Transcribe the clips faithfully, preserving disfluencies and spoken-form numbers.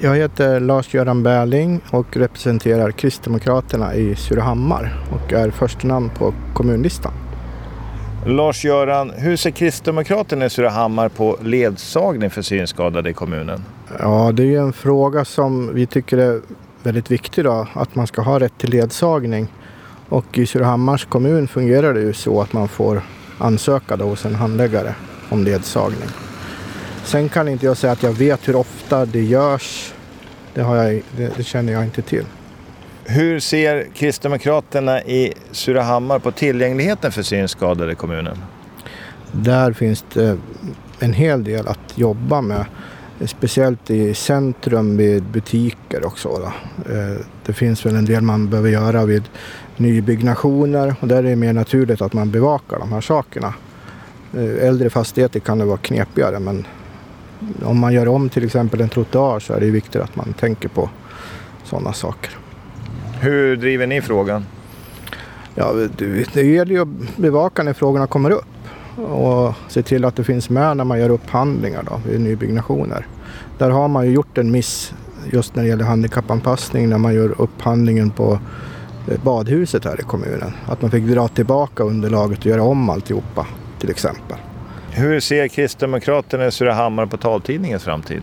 Jag heter Lars-Göran Bärling och representerar Kristdemokraterna i Surahammar och är första namn på kommunlistan. Lars-Göran, hur ser Kristdemokraterna i Surahammar på ledsagning för synskadade i kommunen? Ja, det är ju en fråga som vi tycker är väldigt viktig då, att man ska ha rätt till ledsagning. Och i Surahammars kommun fungerar det ju så att man får ansöka då hos en handläggare om ledsagning. Sen kan inte jag säga att jag vet hur ofta det görs. Det, har jag, det, det känner jag inte till. Hur ser Kristdemokraterna i Surahammar på tillgängligheten för synskadade i kommunen? Där finns det en hel del att jobba med. Speciellt i centrum vid butiker och så. Då. Det finns väl en del man behöver göra vid nybyggnationer. Och där är det mer naturligt att man bevakar de här sakerna. Äldre fastigheter kan det vara knepigare, men om man gör om till exempel en trottoar så är det viktigt att man tänker på sådana saker. Hur driver ni frågan? Ja, det, det gäller ju att bevaka när frågorna kommer upp och se till att det finns med när man gör upphandlingar då, vid nybyggnationer. Där har man ju gjort en miss just när det gäller handikappanpassning när man gör upphandlingen på badhuset här i kommunen. Att man fick dra tillbaka underlaget och göra om alltihopa till exempel. Hur ser Kristdemokraterna i Surahammar på taltidningens framtid?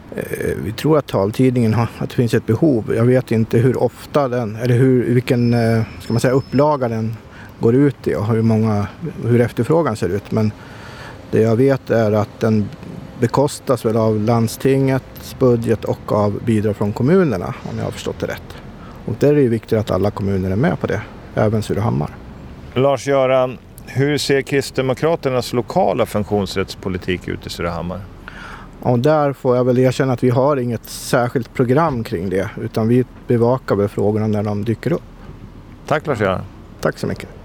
Vi tror att taltidningen har, att det finns ett behov. Jag vet inte hur ofta den, eller hur, vilken ska man säga, upplaga den går ut i och hur, många, hur efterfrågan ser ut. Men det jag vet är att den bekostas väl av landstingets budget och av bidrag från kommunerna, om jag har förstått det rätt. Och där är det viktigt att alla kommuner är med på det, även Surahammar. Lars-Göran, hur ser Kristdemokraternas lokala funktionsrättspolitik ut i Surahammar? Och där får jag väl erkänna att vi har inget särskilt program kring det, utan vi bevakar väl frågorna när de dyker upp. Tack Lars-Göran. Tack så mycket.